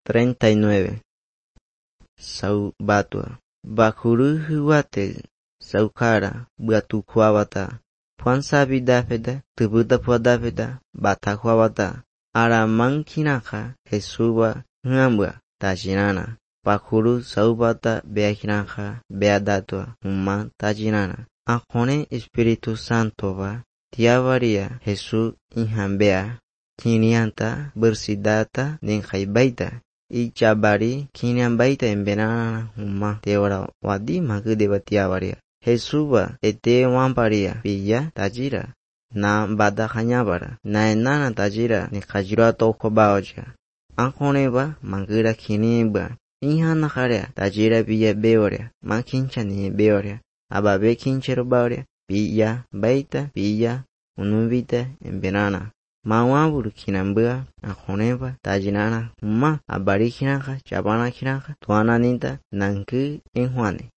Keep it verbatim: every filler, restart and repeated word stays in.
treinta y nueve. Saubatua. Bakuru huwate. Saukara. Buatu kuawata. Puan sabi dafeda. Tubuta pua dafeda. Bata kuawata. Araman kinaka. Jesuwa. Ngambua. Tajinana. Bakuru saubata beakinaka. Beadatua. Huma tajinana. Akone Espiritu Santo va. Tiavaria. Jesu inhambea. Kinianta bersidata nengkaibaita. Ichabari kiniambaita embenana huma teora wadi magu deba tiavaria. Jesuba ete wamparia pilla tajira. Na bada kanyabara. Na enana tajira ni kajira toko baoja. Ankoneba magira kiniba. Inhana karea tajira pilla beoria. Makincha ni beoria. Ababe kinchero baoria. Pilla baita pilla unubita embenana. Mawaburu kinambua akoneba tajinana huma abari kinaka chabana kinaka tuana ninta nanku enjuane.